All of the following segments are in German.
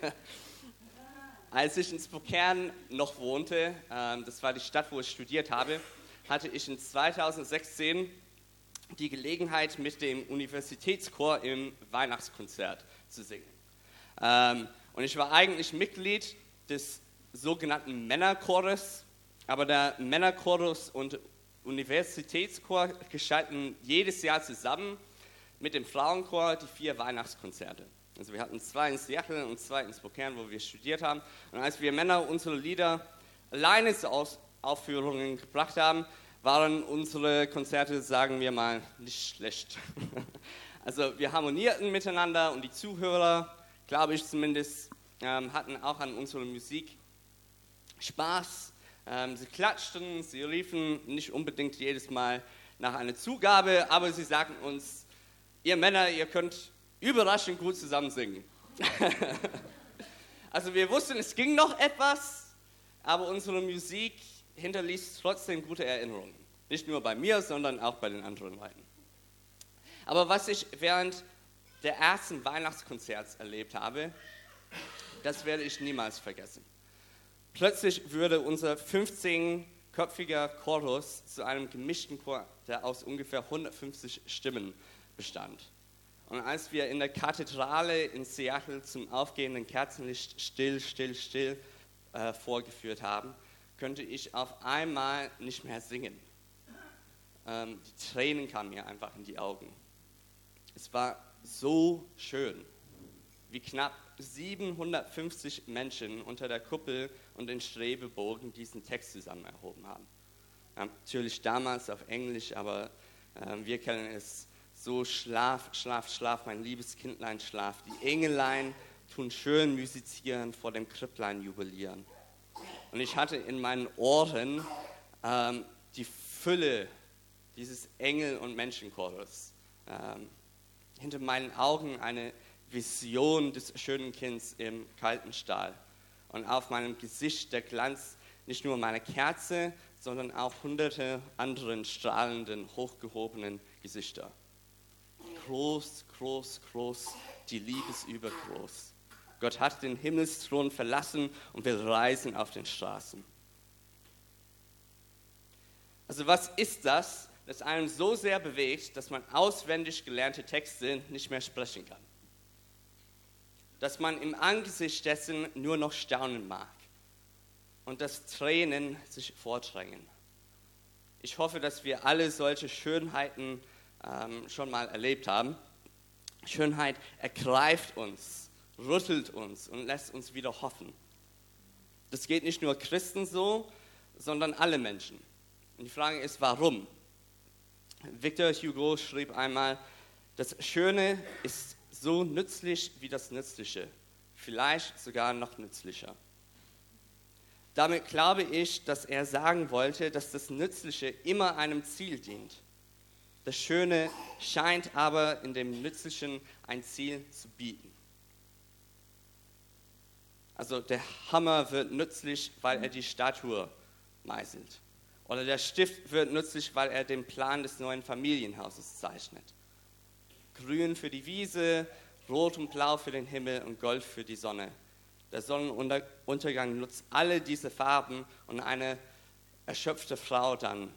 Als ich in Spokane noch wohnte, das war die Stadt, wo ich studiert habe, hatte ich in 2016 die Gelegenheit, mit dem Universitätschor im Weihnachtskonzert zu singen. Und ich war eigentlich Mitglied des sogenannten Männerchores, aber der Männerchorus und Universitätschor gestalten jedes Jahr zusammen mit dem Frauenchor die 4 Weihnachtskonzerte. Also wir hatten 2 in Seattle und 2 in Spokane, wo wir studiert haben. Und als wir Männer unsere Lieder alleine zu Aufführungen gebracht haben, waren unsere Konzerte, sagen wir mal, nicht schlecht. Also wir harmonierten miteinander und die Zuhörer, glaube ich zumindest, hatten auch an unserer Musik Spaß. Sie klatschten, sie riefen nicht unbedingt jedes Mal nach einer Zugabe, aber sie sagten uns, ihr Männer, ihr könnt überraschend gut zusammen singen. Also wir wussten, es ging noch etwas, aber unsere Musik hinterließ trotzdem gute Erinnerungen. Nicht nur bei mir, sondern auch bei den anderen Leuten. Aber was ich während der ersten Weihnachtskonzerts erlebt habe, das werde ich niemals vergessen. Plötzlich wurde unser 15-köpfiger Chorus zu einem gemischten Chor, der aus ungefähr 150 Stimmen bestand. Und als wir in der Kathedrale in Seattle zum aufgehenden Kerzenlicht still vorgeführt haben, könnte ich auf einmal nicht mehr singen. Die Tränen kamen mir einfach in die Augen. Es war so schön, wie knapp 750 Menschen unter der Kuppel und den Strebebogen diesen Text zusammen erhoben haben. Natürlich damals auf Englisch, aber wir kennen es so: Schlaf, schlaf, schlaf, mein liebes Kindlein, schlaf. Die Engelein tun schön musizieren, vor dem Kripplein jubilieren. Und ich hatte in meinen Ohren die Fülle dieses Engel- und Menschenchores. Hinter meinen Augen eine Vision des schönen Kinds im kalten Stahl. Und auf meinem Gesicht der Glanz nicht nur meiner Kerze, sondern auch hunderte anderen strahlenden, hochgehobenen Gesichter. Groß, groß, groß, die Liebe ist übergroß. Gott hat den Himmelsthron verlassen und will reisen auf den Straßen. Also was ist das, das einen so sehr bewegt, dass man auswendig gelernte Texte nicht mehr sprechen kann? Dass man im Angesicht dessen nur noch staunen mag und dass Tränen sich vordrängen. Ich hoffe, dass wir alle solche Schönheiten schon mal erlebt haben. Schönheit ergreift uns, rüttelt uns und lässt uns wieder hoffen. Das geht nicht nur Christen so, sondern alle Menschen. Und die Frage ist, warum? Victor Hugo schrieb einmal, das Schöne ist so nützlich wie das Nützliche, vielleicht sogar noch nützlicher. Damit glaube ich, dass er sagen wollte, dass das Nützliche immer einem Ziel dient. Das Schöne scheint aber in dem Nützlichen ein Ziel zu bieten. Also der Hammer wird nützlich, weil er die Statue meißelt. Oder der Stift wird nützlich, weil er den Plan des neuen Familienhauses zeichnet. Grün für die Wiese, Rot und Blau für den Himmel und Gold für die Sonne. Der Sonnenuntergang nutzt alle diese Farben und eine erschöpfte Frau dann,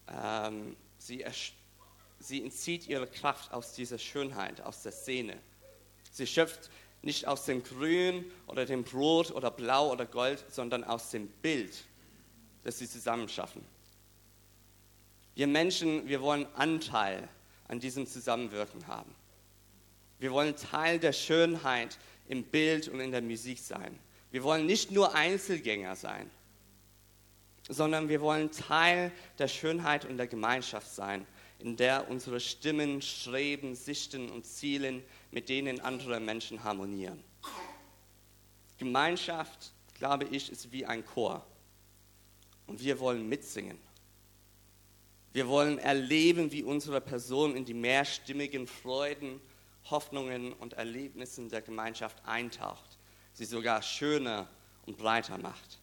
sie entzieht ihre Kraft aus dieser Schönheit, aus der Szene. Sie schöpft nicht aus dem Grün oder dem Rot oder Blau oder Gold, sondern aus dem Bild, das sie zusammen schaffen. Wir Menschen, wir wollen Anteil an diesem Zusammenwirken haben. Wir wollen Teil der Schönheit im Bild und in der Musik sein. Wir wollen nicht nur Einzelgänger sein, sondern wir wollen Teil der Schönheit und der Gemeinschaft sein, in der unsere Stimmen streben, sichten und zielen, mit denen andere Menschen harmonieren. Gemeinschaft, glaube ich, ist wie ein Chor. Und wir wollen mitsingen. Wir wollen erleben, wie unsere Person in die mehrstimmigen Freuden, Hoffnungen und Erlebnissen der Gemeinschaft eintaucht, sie sogar schöner und breiter macht.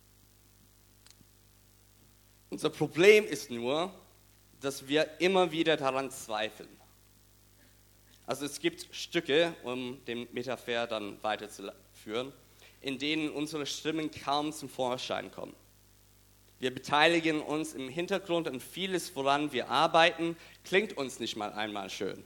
Unser Problem ist nur, dass wir immer wieder daran zweifeln. Also es gibt Stücke, um den Metaphor dann weiter zu führen, in denen unsere Stimmen kaum zum Vorschein kommen. Wir beteiligen uns im Hintergrund an vieles, woran wir arbeiten, klingt uns nicht mal einmal schön.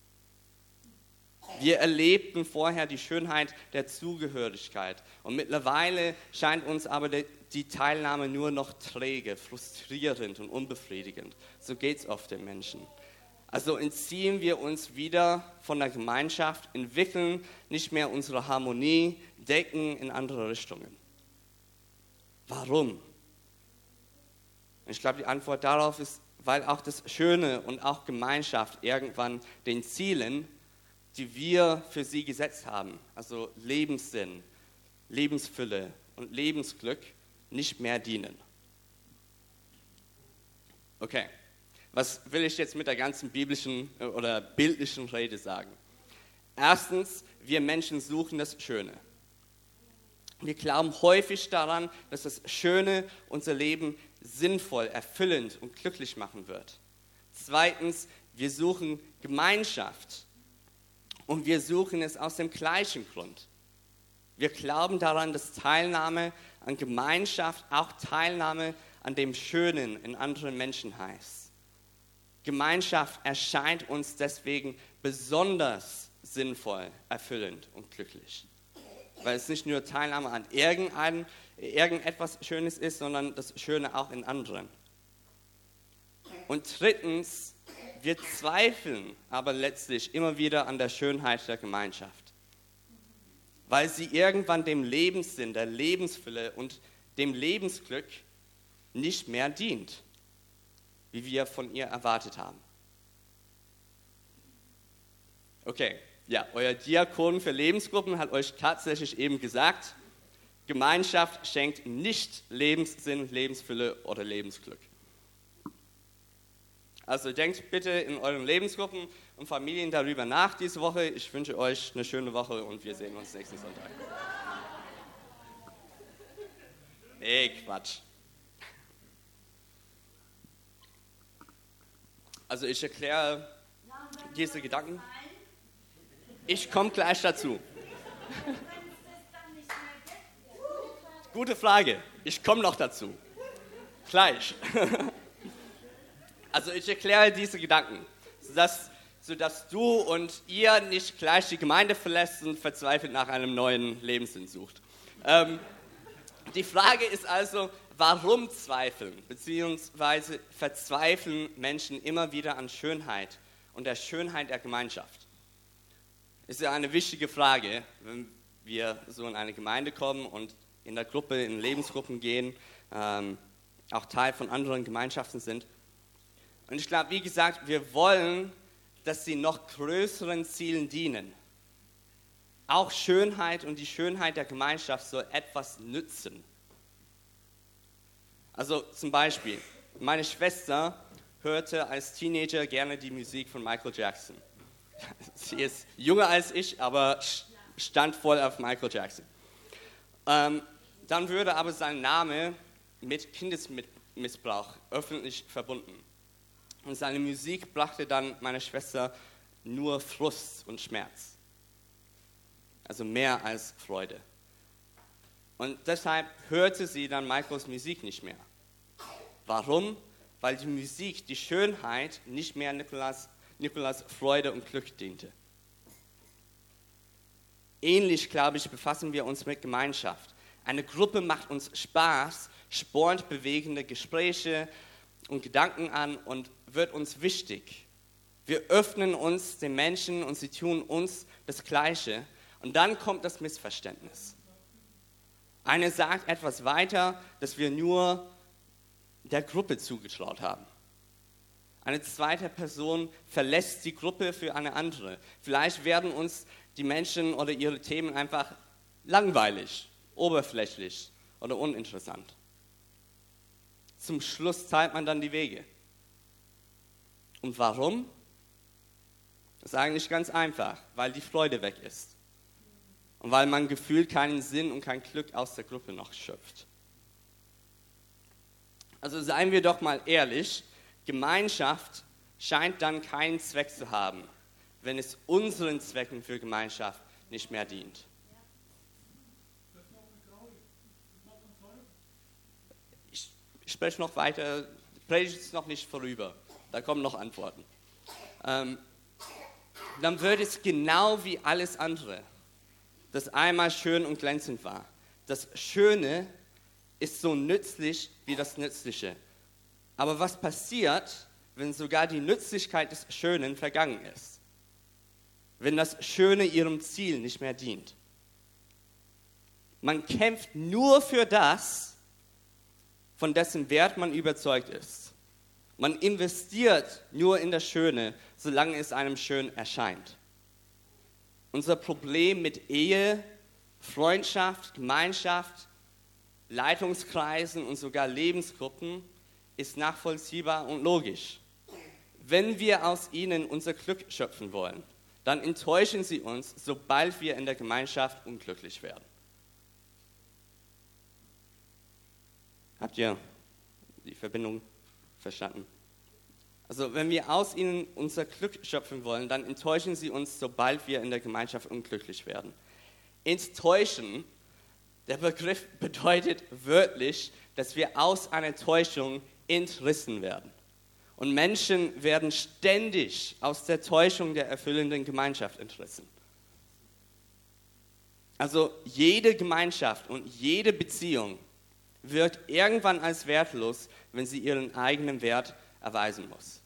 Wir erlebten vorher die Schönheit der Zugehörigkeit und mittlerweile scheint uns aber die Teilnahme nur noch träge, frustrierend und unbefriedigend. So geht es oft den Menschen. Also entziehen wir uns wieder von der Gemeinschaft, entwickeln nicht mehr unsere Harmonie, denken in andere Richtungen. Warum? Ich glaube, die Antwort darauf ist, weil auch das Schöne und auch Gemeinschaft irgendwann den Zielen, die wir für sie gesetzt haben, also Lebenssinn, Lebensfülle und Lebensglück, nicht mehr dienen. Okay, was will ich jetzt mit der ganzen biblischen oder bildlichen Rede sagen? Erstens, wir Menschen suchen das Schöne. Wir glauben häufig daran, dass das Schöne unser Leben sinnvoll, erfüllend und glücklich machen wird. Zweitens, wir suchen Gemeinschaft und wir suchen es aus dem gleichen Grund. Wir glauben daran, dass Teilnahme an Gemeinschaft auch Teilnahme an dem Schönen in anderen Menschen heißt. Gemeinschaft erscheint uns deswegen besonders sinnvoll, erfüllend und glücklich. Weil es nicht nur Teilnahme an irgendetwas Schönes ist, sondern das Schöne auch in anderen. Und drittens, wir zweifeln aber letztlich immer wieder an der Schönheit der Gemeinschaft, weil sie irgendwann dem Lebenssinn, der Lebensfülle und dem Lebensglück nicht mehr dient, wie wir von ihr erwartet haben. Okay, ja, euer Diakon für Lebensgruppen hat euch tatsächlich eben gesagt, Gemeinschaft schenkt nicht Lebenssinn, Lebensfülle oder Lebensglück. Also denkt bitte in euren Lebensgruppen und Familien darüber nach diese Woche. Ich wünsche euch eine schöne Woche und wir sehen uns nächsten Sonntag. Nee, Quatsch. Also ich erkläre diese Gedanken. Ich komme gleich dazu. Gute Frage. Ich komme noch dazu. Gleich. Also ich erkläre diese Gedanken, sodass du und ihr nicht gleich die Gemeinde verlässt und verzweifelt nach einem neuen Lebenssinn sucht. Die Frage ist also, warum zweifeln bzw. verzweifeln Menschen immer wieder an Schönheit und der Schönheit der Gemeinschaft? Ist ja eine wichtige Frage, wenn wir so in eine Gemeinde kommen und in der Gruppe, in Lebensgruppen gehen, auch Teil von anderen Gemeinschaften sind. Und ich glaube, wie gesagt, wir wollen, dass sie noch größeren Zielen dienen. Auch Schönheit und die Schönheit der Gemeinschaft soll etwas nützen. Also zum Beispiel, meine Schwester hörte als Teenager gerne die Musik von Michael Jackson. Sie ist jünger als ich, aber stand voll auf Michael Jackson. Dann würde aber sein Name mit Kindesmissbrauch öffentlich verbunden. Und seine Musik brachte dann meiner Schwester nur Frust und Schmerz. Also mehr als Freude. Und deshalb hörte sie dann Michaels Musik nicht mehr. Warum? Weil die Musik, die Schönheit, nicht mehr Nikolas Freude und Glück diente. Ähnlich, glaube ich, befassen wir uns mit Gemeinschaft. Eine Gruppe macht uns Spaß, spornt bewegende Gespräche und Gedanken an und wird uns wichtig. Wir öffnen uns den Menschen und sie tun uns das Gleiche. Und dann kommt das Missverständnis. Eine sagt etwas weiter, das wir nur der Gruppe zugetraut haben. Eine zweite Person verlässt die Gruppe für eine andere. Vielleicht werden uns die Menschen oder ihre Themen einfach langweilig, oberflächlich oder uninteressant. Zum Schluss teilt man dann die Wege. Und warum? Das ist eigentlich ganz einfach, weil die Freude weg ist. Und weil man gefühlt keinen Sinn und kein Glück aus der Gruppe noch schöpft. Also seien wir doch mal ehrlich, Gemeinschaft scheint dann keinen Zweck zu haben, wenn es unseren Zwecken für Gemeinschaft nicht mehr dient. Ich spreche noch weiter, die Predigt ist noch nicht vorüber, da kommen noch Antworten. Dann wird es genau wie alles andere, das einmal schön und glänzend war. Das Schöne ist so nützlich wie das Nützliche. Aber was passiert, wenn sogar die Nützlichkeit des Schönen vergangen ist? Wenn das Schöne ihrem Ziel nicht mehr dient? Man kämpft nur für das, von dessen Wert man überzeugt ist. Man investiert nur in das Schöne, solange es einem schön erscheint. Unser Problem mit Ehe, Freundschaft, Gemeinschaft, Leitungskreisen und sogar Lebensgruppen ist nachvollziehbar und logisch. Wenn wir aus ihnen unser Glück schöpfen wollen, dann enttäuschen sie uns, sobald wir in der Gemeinschaft unglücklich werden. Habt ihr die Verbindung verstanden? Also wenn wir aus ihnen unser Glück schöpfen wollen, dann enttäuschen sie uns, sobald wir in der Gemeinschaft unglücklich werden. Enttäuschen, der Begriff bedeutet wörtlich, dass wir aus einer Täuschung entrissen werden. Und Menschen werden ständig aus der Täuschung der erfüllenden Gemeinschaft entrissen. Also jede Gemeinschaft und jede Beziehung wirkt irgendwann als wertlos, wenn sie ihren eigenen Wert erweisen muss.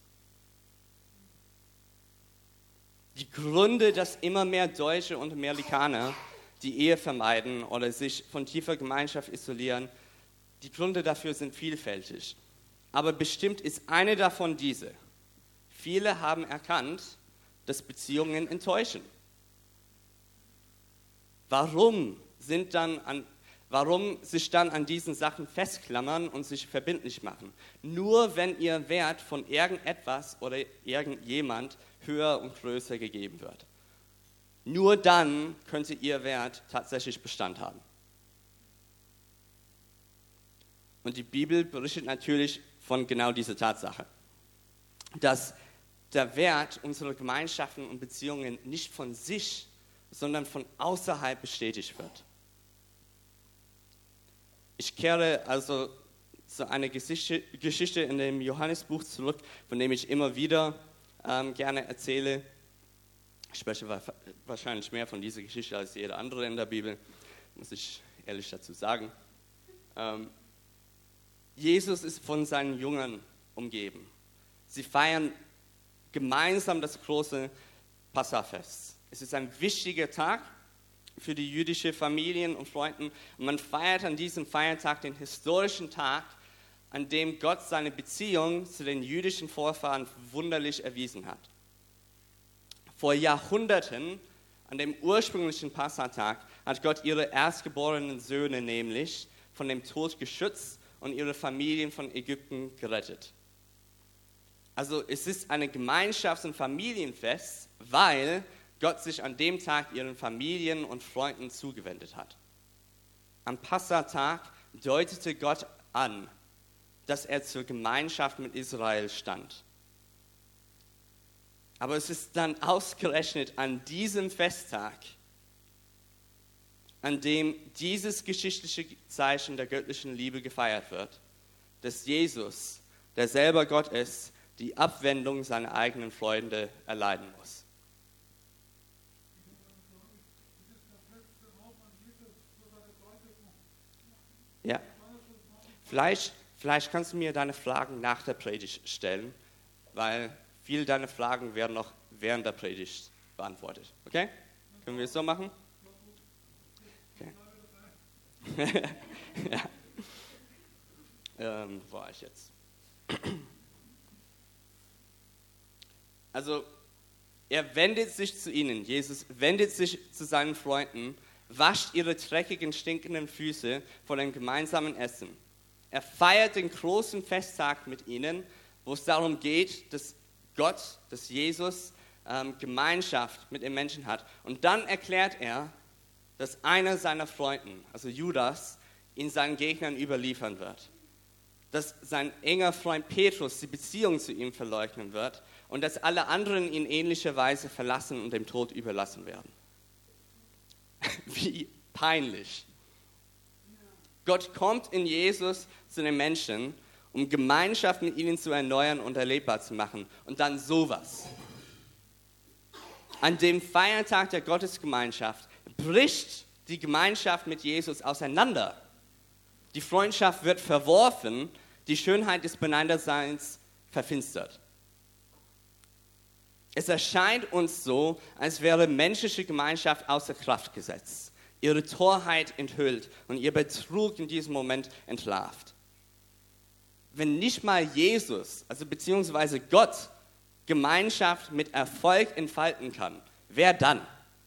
Die Gründe, dass immer mehr Deutsche und Amerikaner die Ehe vermeiden oder sich von tiefer Gemeinschaft isolieren, die Gründe dafür sind vielfältig. Aber bestimmt ist eine davon diese: Viele haben erkannt, dass Beziehungen enttäuschen. Warum sich dann an diesen Sachen festklammern und sich verbindlich machen? Nur wenn ihr Wert von irgendetwas oder irgendjemand höher und größer gegeben wird. Nur dann könnte ihr Wert tatsächlich Bestand haben. Und die Bibel berichtet natürlich von genau dieser Tatsache, dass der Wert unserer Gemeinschaften und Beziehungen nicht von sich, sondern von außerhalb bestätigt wird. Ich kehre also zu einer Geschichte in dem Johannesbuch zurück, von dem ich immer wieder gerne erzähle. Ich spreche wahrscheinlich mehr von dieser Geschichte als jede andere in der Bibel, muss ich ehrlich dazu sagen. Jesus ist von seinen Jüngern umgeben. Sie feiern gemeinsam das große Passafest. Es ist ein wichtiger Tag für die jüdische Familien und Freunden. Und man feiert an diesem Feiertag den historischen Tag, an dem Gott seine Beziehung zu den jüdischen Vorfahren wunderlich erwiesen hat. Vor Jahrhunderten, an dem ursprünglichen Passatag, hat Gott ihre erstgeborenen Söhne nämlich von dem Tod geschützt und ihre Familien von Ägypten gerettet. Also es ist ein Gemeinschafts- und Familienfest, weil Gott sich an dem Tag ihren Familien und Freunden zugewendet hat. Am Passatag deutete Gott an, dass er zur Gemeinschaft mit Israel stand. Aber es ist dann ausgerechnet an diesem Festtag, an dem dieses geschichtliche Zeichen der göttlichen Liebe gefeiert wird, dass Jesus, der selber Gott ist, die Abwendung seiner eigenen Freunde erleiden muss. Ja, vielleicht kannst du mir deine Fragen nach der Predigt stellen, weil viele deiner Fragen werden noch während der Predigt beantwortet. Okay? Können wir es so machen? Okay. Ja. Wo war ich jetzt? Also, er wendet sich zu ihnen, Jesus wendet sich zu seinen Freunden, wascht ihre dreckigen, stinkenden Füße vor dem gemeinsamen Essen. Er feiert den großen Festtag mit ihnen, wo es darum geht, dass Gott, dass Jesus Gemeinschaft mit den Menschen hat. Und dann erklärt er, dass einer seiner Freunden, also Judas, ihn seinen Gegnern überliefern wird. Dass sein enger Freund Petrus die Beziehung zu ihm verleugnen wird und dass alle anderen ihn ähnlicher Weise verlassen und dem Tod überlassen werden. Wie peinlich. Gott kommt in Jesus zu den Menschen, um Gemeinschaft mit ihnen zu erneuern und erlebbar zu machen. Und dann sowas. An dem Feiertag der Gottesgemeinschaft bricht die Gemeinschaft mit Jesus auseinander. Die Freundschaft wird verworfen, die Schönheit des Beneinanderseins verfinstert. Es erscheint uns so, als wäre menschliche Gemeinschaft außer Kraft gesetzt, ihre Torheit enthüllt und ihr Betrug in diesem Moment entlarvt. Wenn nicht mal Jesus, also beziehungsweise Gott, Gemeinschaft mit Erfolg entfalten kann, wer dann?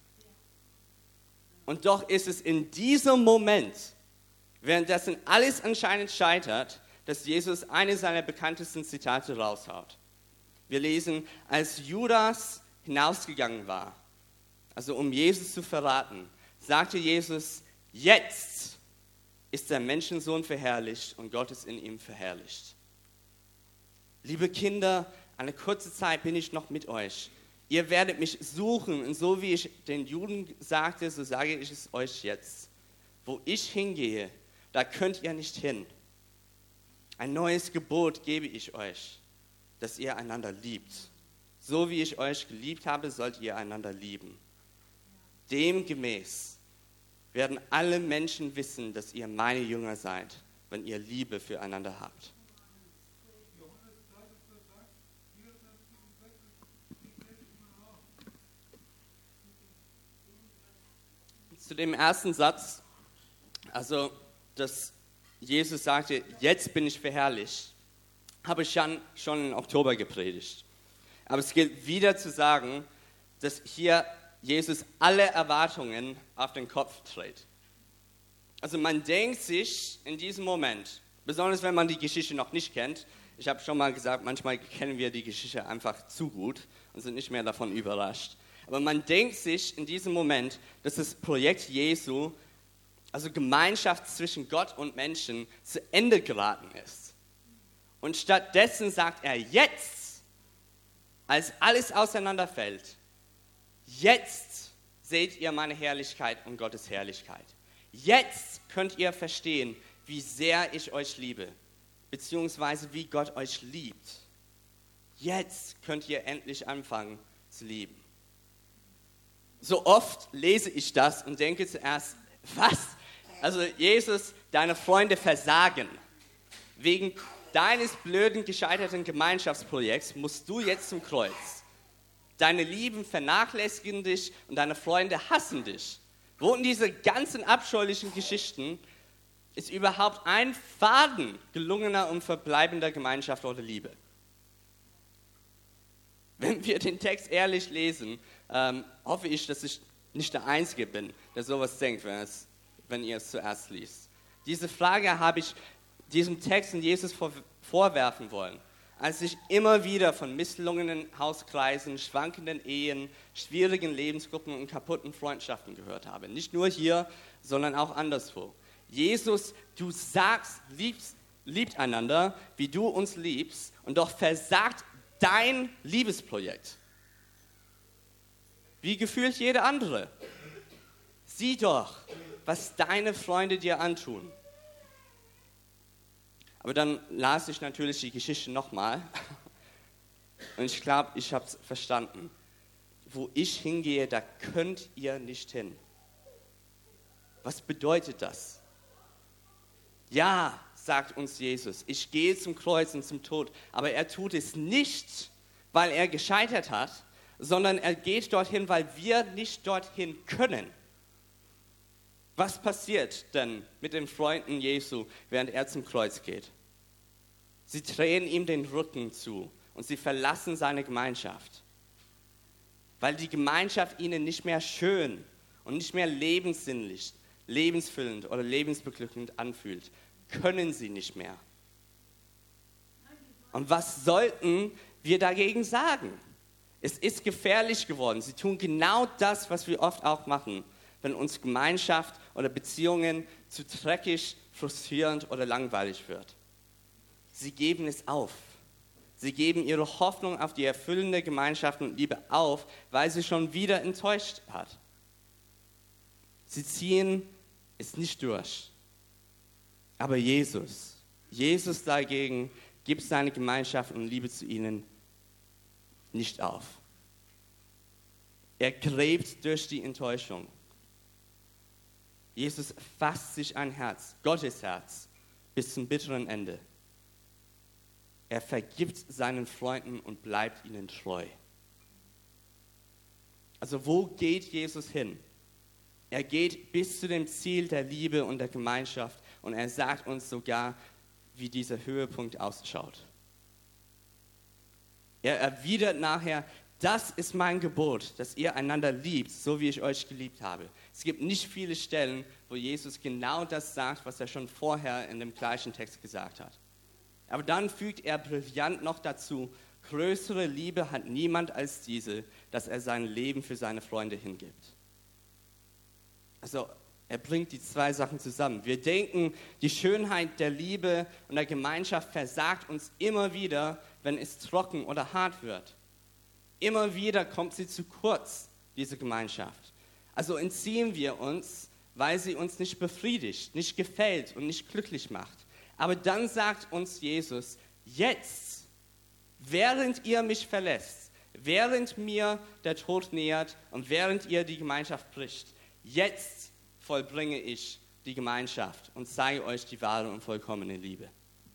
Und doch ist es in diesem Moment, währenddessen alles anscheinend scheitert, dass Jesus eine seiner bekanntesten Zitate raushaut. Wir lesen, als Judas hinausgegangen war, also um Jesus zu verraten, sagte Jesus, jetzt ist der Menschensohn verherrlicht und Gott ist in ihm verherrlicht. Liebe Kinder, eine kurze Zeit bin ich noch mit euch. Ihr werdet mich suchen und so wie ich den Juden sagte, so sage ich es euch jetzt. Wo ich hingehe, da könnt ihr nicht hin. Ein neues Gebot gebe ich euch, dass ihr einander liebt. So wie ich euch geliebt habe, sollt ihr einander lieben. Demgemäß werden alle Menschen wissen, dass ihr meine Jünger seid, wenn ihr Liebe füreinander habt. Zu dem ersten Satz, also dass Jesus sagte, jetzt bin ich verherrlicht, habe ich schon im Oktober gepredigt. Aber es gilt wieder zu sagen, dass hier Jesus alle Erwartungen auf den Kopf dreht. Also man denkt sich in diesem Moment, besonders wenn man die Geschichte noch nicht kennt, ich habe schon mal gesagt, manchmal kennen wir die Geschichte einfach zu gut und sind nicht mehr davon überrascht. Aber man denkt sich in diesem Moment, dass das Projekt Jesu, also Gemeinschaft zwischen Gott und Menschen, zu Ende geraten ist. Und stattdessen sagt er jetzt, als alles auseinanderfällt, jetzt seht ihr meine Herrlichkeit und Gottes Herrlichkeit. Jetzt könnt ihr verstehen, wie sehr ich euch liebe, beziehungsweise wie Gott euch liebt. Jetzt könnt ihr endlich anfangen zu lieben. So oft lese ich das und denke zuerst, was? Also Jesus, deine Freunde versagen. Wegen deines blöden, gescheiterten Gemeinschaftsprojekts musst du jetzt zum Kreuz. Deine Lieben vernachlässigen dich und deine Freunde hassen dich. Wo in diese ganzen abscheulichen Geschichten ist überhaupt ein Faden gelungener und verbleibender Gemeinschaft oder Liebe? Wenn wir den Text ehrlich lesen, hoffe ich, dass ich nicht der Einzige bin, der sowas denkt, wenn ihr es zuerst liest. Diese Frage habe ich diesem Text und Jesus vorwerfen wollen, als ich immer wieder von misslungenen Hauskreisen, schwankenden Ehen, schwierigen Lebensgruppen und kaputten Freundschaften gehört habe. Nicht nur hier, sondern auch anderswo. Jesus, du sagst, liebt einander, wie du uns liebst, und doch versagt dein Liebesprojekt. Wie gefühlt jede andere. Sieh doch, was deine Freunde dir antun. Aber dann las ich natürlich die Geschichte nochmal und ich glaube, ich habe es verstanden. Wo ich hingehe, da könnt ihr nicht hin. Was bedeutet das? Ja, sagt uns Jesus, ich gehe zum Kreuz und zum Tod, aber er tut es nicht, weil er gescheitert hat, sondern er geht dorthin, weil wir nicht dorthin können. Was passiert denn mit den Freunden Jesu, während er zum Kreuz geht? Sie drehen ihm den Rücken zu und sie verlassen seine Gemeinschaft, weil die Gemeinschaft ihnen nicht mehr schön und nicht mehr lebenssinnlich, lebensfüllend oder lebensbeglückend anfühlt. Können sie nicht mehr. Und was sollten wir dagegen sagen? Es ist gefährlich geworden. Sie tun genau das, was wir oft auch machen, wenn uns Gemeinschaft oder Beziehungen zu dreckig, frustrierend oder langweilig wird. Sie geben es auf. Sie geben ihre Hoffnung auf die erfüllende Gemeinschaft und Liebe auf, weil sie schon wieder enttäuscht hat. Sie ziehen es nicht durch. Aber Jesus dagegen gibt seine Gemeinschaft und Liebe zu ihnen nicht auf. Er gräbt durch die Enttäuschung. Jesus fasst sich ein Herz, Gottes Herz, bis zum bitteren Ende. Er vergibt seinen Freunden und bleibt ihnen treu. Also wo geht Jesus hin? Er geht bis zu dem Ziel der Liebe und der Gemeinschaft und er sagt uns sogar, wie dieser Höhepunkt ausschaut. Er erwidert nachher, das ist mein Gebot, dass ihr einander liebt, so wie ich euch geliebt habe. Es gibt nicht viele Stellen, wo Jesus genau das sagt, was er schon vorher in dem gleichen Text gesagt hat. Aber dann fügt er brillant noch dazu, größere Liebe hat niemand als diese, dass er sein Leben für seine Freunde hingibt. Also er bringt die zwei Sachen zusammen. Wir denken, die Schönheit der Liebe und der Gemeinschaft versagt uns immer wieder, wenn es trocken oder hart wird. Immer wieder kommt sie zu kurz, diese Gemeinschaft. Also entziehen wir uns, weil sie uns nicht befriedigt, nicht gefällt und nicht glücklich macht. Aber dann sagt uns Jesus, jetzt, während ihr mich verlässt, während mir der Tod nähert und während ihr die Gemeinschaft bricht, jetzt vollbringe ich die Gemeinschaft und zeige euch die wahre und vollkommene Liebe.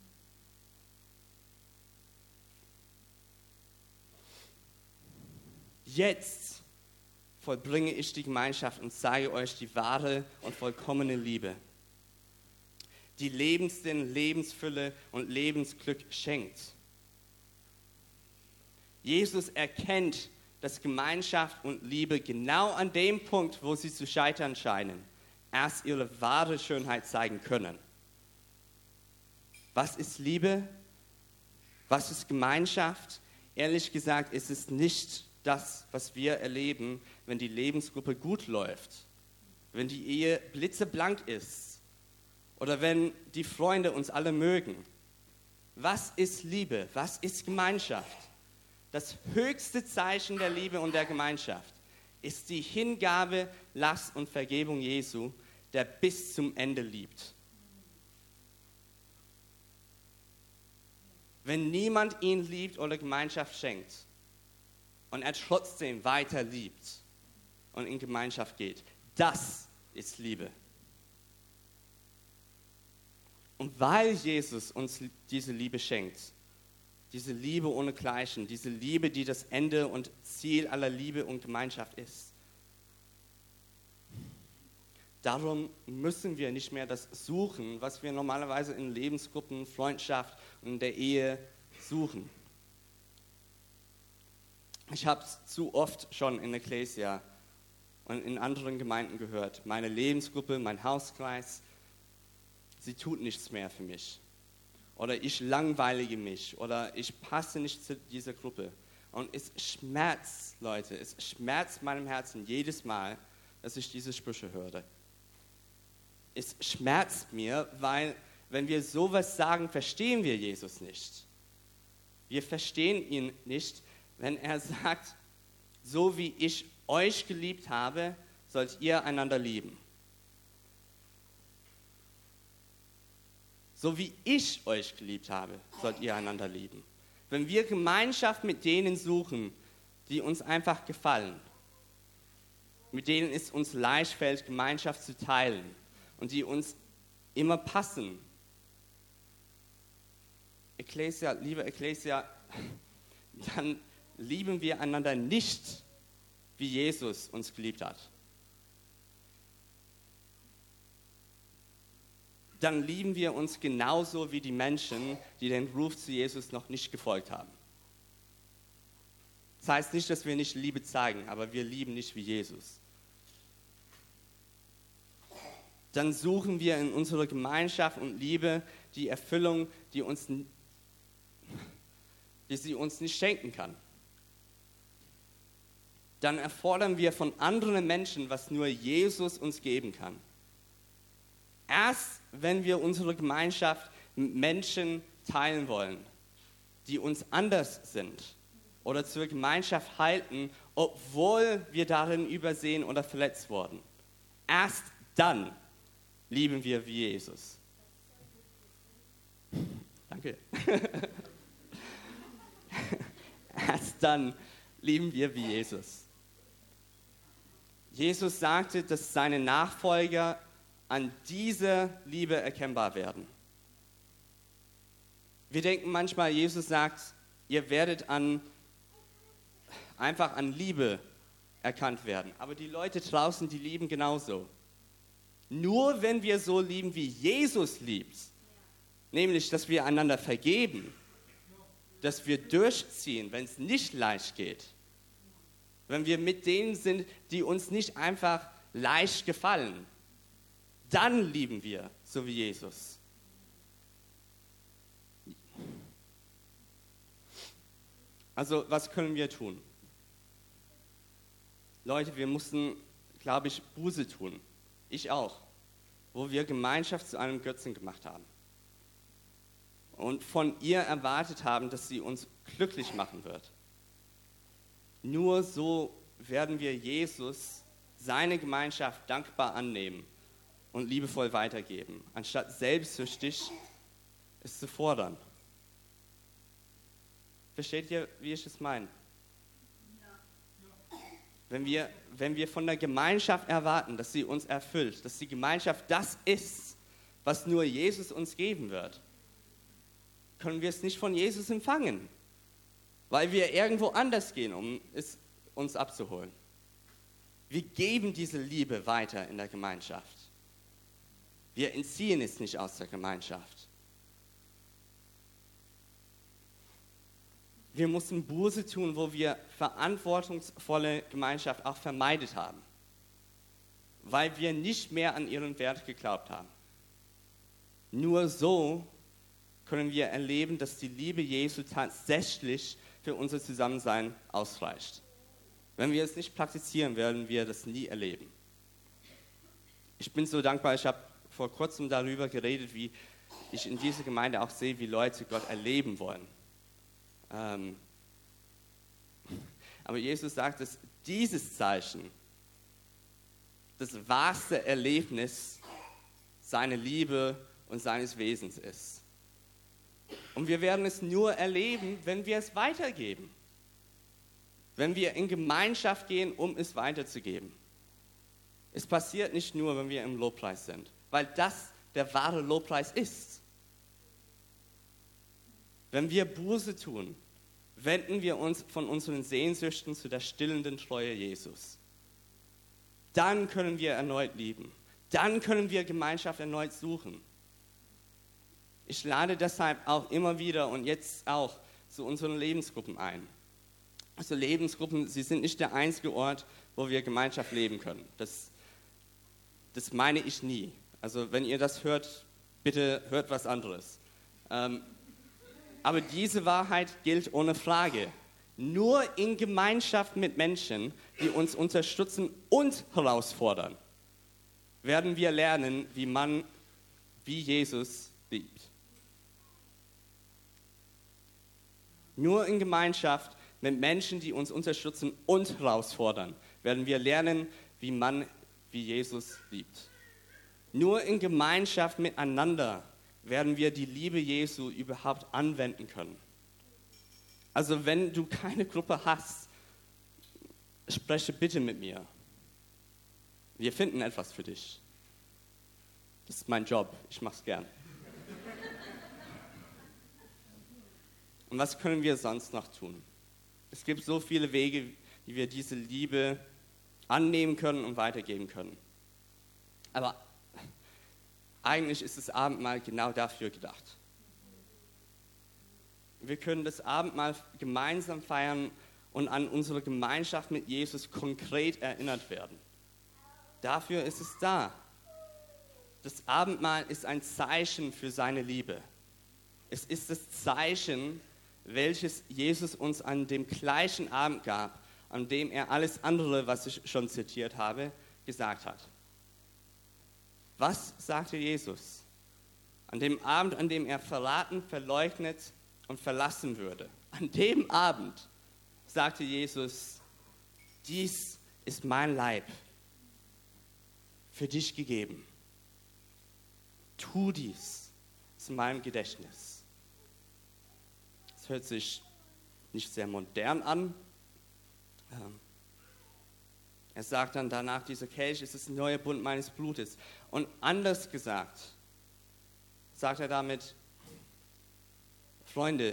Jetzt vollbringe ich die Gemeinschaft und zeige euch die wahre und vollkommene Liebe, die Lebenssinn, Lebensfülle und Lebensglück schenkt. Jesus erkennt, dass Gemeinschaft und Liebe genau an dem Punkt, wo sie zu scheitern scheinen, erst ihre wahre Schönheit zeigen können. Was ist Liebe? Was ist Gemeinschaft? Ehrlich gesagt ist es nicht das, was wir erleben, wenn die Lebensgruppe gut läuft, wenn die Ehe blitzeblank ist oder wenn die Freunde uns alle mögen. Was ist Liebe? Was ist Gemeinschaft? Das höchste Zeichen der Liebe und der Gemeinschaft ist die Hingabe, Last und Vergebung Jesu, der bis zum Ende liebt. Wenn niemand ihn liebt oder Gemeinschaft schenkt und er trotzdem weiter liebt und in Gemeinschaft geht, das ist Liebe. Und weil Jesus uns diese Liebe schenkt, diese Liebe ohne Gleichen, diese Liebe, die das Ende und Ziel aller Liebe und Gemeinschaft ist. Darum müssen wir nicht mehr das suchen, was wir normalerweise in Lebensgruppen, Freundschaft und in der Ehe suchen. Ich habe es zu oft schon in Ecclesia und in anderen Gemeinden gehört. Meine Lebensgruppe, mein Hauskreis, sie tut nichts mehr für mich. Oder ich langweilige mich oder ich passe nicht zu dieser Gruppe. Und es schmerzt, Leute, es schmerzt meinem Herzen jedes Mal, dass ich diese Sprüche höre. Es schmerzt mir, weil wenn wir sowas sagen, verstehen wir Jesus nicht. Wir verstehen ihn nicht, wenn er sagt, so wie ich euch geliebt habe, sollt ihr einander lieben. So wie ich euch geliebt habe, sollt ihr einander lieben. Wenn wir Gemeinschaft mit denen suchen, die uns einfach gefallen, mit denen es uns leicht fällt, Gemeinschaft zu teilen und die uns immer passen. Ecclesia, liebe Ecclesia, dann lieben wir einander nicht, wie Jesus uns geliebt hat. Dann lieben wir uns genauso wie die Menschen, die den Ruf zu Jesus noch nicht gefolgt haben. Das heißt nicht, dass wir nicht Liebe zeigen, aber wir lieben nicht wie Jesus. Dann suchen wir in unserer Gemeinschaft und Liebe die Erfüllung, die sie uns nicht schenken kann. Dann erfordern wir von anderen Menschen, was nur Jesus uns geben kann. Erst wenn wir unsere Gemeinschaft mit Menschen teilen wollen, die uns anders sind oder zur Gemeinschaft halten, obwohl wir darin übersehen oder verletzt wurden, erst dann lieben wir wie Jesus. Danke. Erst dann lieben wir wie Jesus. Jesus sagte, dass seine Nachfolger an dieser Liebe erkennbar werden. Wir denken manchmal, Jesus sagt, ihr werdet einfach an Liebe erkannt werden. Aber die Leute draußen, die lieben genauso. Nur wenn wir so lieben, wie Jesus liebt, nämlich, dass wir einander vergeben, dass wir durchziehen, wenn es nicht leicht geht, wenn wir mit denen sind, die uns nicht einfach leicht gefallen, dann lieben wir, so wie Jesus. Also, was können wir tun? Leute, wir mussten, glaube ich, Buße tun. Ich auch. Wo wir Gemeinschaft zu einem Götzen gemacht haben. Und von ihr erwartet haben, dass sie uns glücklich machen wird. Nur so werden wir Jesus, seine Gemeinschaft dankbar annehmen und liebevoll weitergeben, anstatt selbstsüchtig es zu fordern. Versteht ihr, wie ich es meine? Wenn wir von der Gemeinschaft erwarten, dass sie uns erfüllt, dass die Gemeinschaft das ist, was nur Jesus uns geben wird, können wir es nicht von Jesus empfangen, weil wir irgendwo anders gehen, um es uns abzuholen. Wir geben diese Liebe weiter in der Gemeinschaft. Wir entziehen es nicht aus der Gemeinschaft. Wir mussten Buße tun, wo wir verantwortungsvolle Gemeinschaft auch vermeidet haben, weil wir nicht mehr an ihren Wert geglaubt haben. Nur so können wir erleben, dass die Liebe Jesu tatsächlich für unser Zusammensein ausreicht. Wenn wir es nicht praktizieren, werden wir das nie erleben. Ich bin so dankbar, ich habe vor kurzem darüber geredet, wie ich in dieser Gemeinde auch sehe, wie Leute Gott erleben wollen. Aber Jesus sagt, dass dieses Zeichen das wahrste Erlebnis seiner Liebe und seines Wesens ist. Und wir werden es nur erleben, wenn wir es weitergeben. Wenn wir in Gemeinschaft gehen, um es weiterzugeben. Es passiert nicht nur, wenn wir im Lobpreis sind, weil das der wahre Lobpreis ist. Wenn wir Buße tun, wenden wir uns von unseren Sehnsüchten zu der stillenden Treue Jesus. Dann können wir erneut lieben. Dann können wir Gemeinschaft erneut suchen. Ich lade deshalb auch immer wieder und jetzt auch zu unseren Lebensgruppen ein. Also Lebensgruppen, sie sind nicht der einzige Ort, wo wir Gemeinschaft leben können. Das meine ich nie. Also wenn ihr das hört, bitte hört was anderes. Aber diese Wahrheit gilt ohne Frage. Nur in Gemeinschaft mit Menschen, die uns unterstützen und herausfordern, werden wir lernen, wie Jesus liebt. Nur in Gemeinschaft mit Menschen, die uns unterstützen und herausfordern, werden wir lernen, wie Jesus liebt. Nur in Gemeinschaft miteinander werden wir die Liebe Jesu überhaupt anwenden können. Also wenn du keine Gruppe hast, spreche bitte mit mir. Wir finden etwas für dich. Das ist mein Job, ich mache es gern. Und was können wir sonst noch tun? Es gibt so viele Wege, wie wir diese Liebe annehmen können und weitergeben können. Aber eigentlich ist das Abendmahl genau dafür gedacht. Wir können das Abendmahl gemeinsam feiern und an unsere Gemeinschaft mit Jesus konkret erinnert werden. Dafür ist es da. Das Abendmahl ist ein Zeichen für seine Liebe. Es ist das Zeichen, welches Jesus uns an dem gleichen Abend gab, an dem er alles andere, was ich schon zitiert habe, gesagt hat. Was sagte Jesus? An dem Abend, an dem er verraten, verleugnet und verlassen würde. An dem Abend sagte Jesus, dies ist mein Leib, für dich gegeben. Tu dies zu meinem Gedächtnis. Das hört sich nicht sehr modern an. Er sagt dann danach, dieser Kelch ist das neue Bund meines Blutes. Und anders gesagt, sagt er damit, Freunde,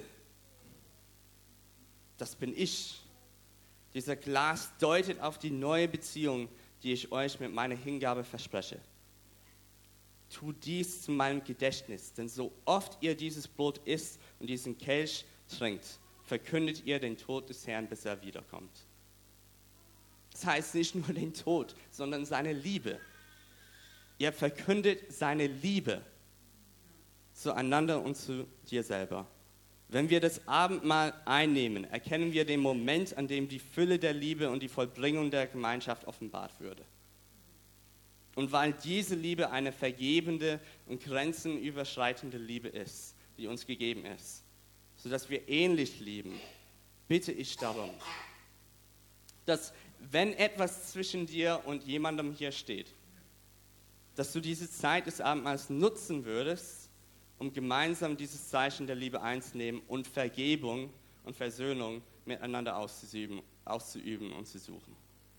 das bin ich. Dieser Glas deutet auf die neue Beziehung, die ich euch mit meiner Hingabe verspreche. Tut dies zu meinem Gedächtnis, denn so oft ihr dieses Brot isst und diesen Kelch trinkt, verkündet ihr den Tod des Herrn, bis er wiederkommt. Das heißt nicht nur den Tod, sondern seine Liebe. Ihr verkündet seine Liebe zueinander und zu dir selber. Wenn wir das Abendmahl einnehmen, erkennen wir den Moment, an dem die Fülle der Liebe und die Vollbringung der Gemeinschaft offenbart würde. Und weil diese Liebe eine vergebende und grenzenüberschreitende Liebe ist, die uns gegeben ist, sodass wir ähnlich lieben, bitte ich darum, dass wenn etwas zwischen dir und jemandem hier steht, dass du diese Zeit des Abendmahls nutzen würdest, um gemeinsam dieses Zeichen der Liebe einzunehmen und Vergebung und Versöhnung miteinander auszuüben und zu suchen.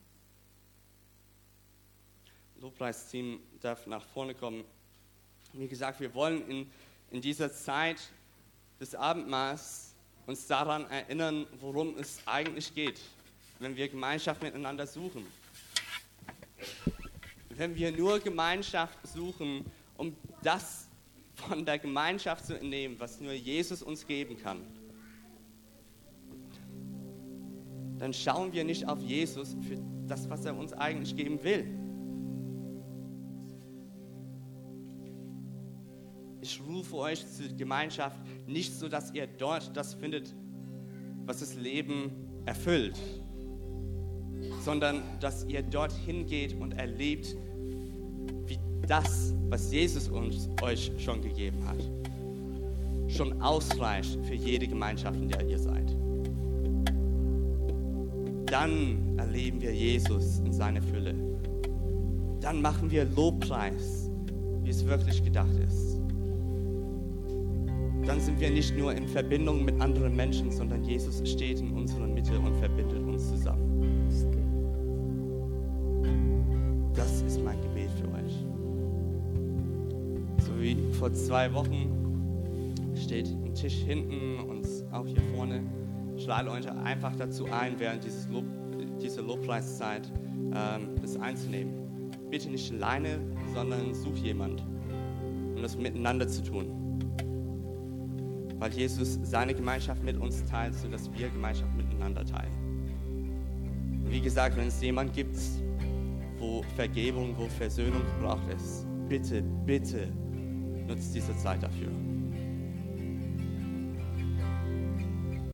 Lobpreisteam darf nach vorne kommen. Wie gesagt, wir wollen in dieser Zeit des Abendmahls uns daran erinnern, worum es eigentlich geht, wenn wir Gemeinschaft miteinander suchen. Wenn wir nur Gemeinschaft suchen, um das von der Gemeinschaft zu entnehmen, was nur Jesus uns geben kann, dann schauen wir nicht auf Jesus für das, was er uns eigentlich geben will. Ich rufe euch zur Gemeinschaft nicht so, dass ihr dort das findet, was das Leben erfüllt, sondern dass ihr dorthin geht und erlebt, wie das, was Jesus euch schon gegeben hat, schon ausreicht für jede Gemeinschaft, in der ihr seid. Dann erleben wir Jesus in seiner Fülle. Dann machen wir Lobpreis, wie es wirklich gedacht ist. Dann sind wir nicht nur in Verbindung mit anderen Menschen, sondern Jesus steht in unserer Mitte und verbindet uns zusammen. Das ist mein Gebet für euch. So wie vor 2 Wochen steht ein Tisch hinten und auch hier vorne. Ich lade euch einfach dazu ein, während dieser Lobpreiszeit das einzunehmen. Bitte nicht alleine, sondern such jemand, um das miteinander zu tun. Weil Jesus seine Gemeinschaft mit uns teilt, sodass wir Gemeinschaft miteinander teilen. Und wie gesagt, wenn es jemand gibt, wo Vergebung, wo Versöhnung gebraucht ist, bitte, bitte nutzt diese Zeit dafür.